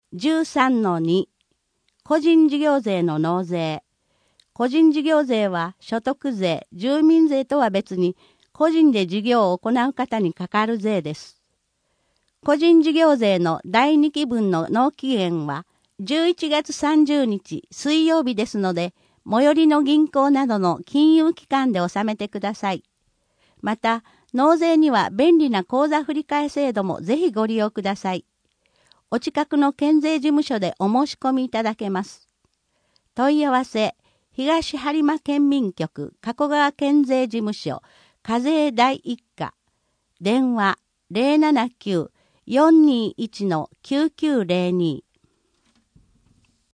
13-2 個人事業税の納税。個人事業税は所得税、住民税とは別に個人で事業を行う方にかかる税です。個人事業税の第2期分の納期限は11月30日水曜日ですので、最寄りの銀行などの金融機関で納めてください。また、納税には便利な口座振替制度もぜひご利用ください。お近くの県税事務所でお申し込みいただけます。問い合わせ、東播磨県民局加古川県税事務所課税第一課電話 079-421-9902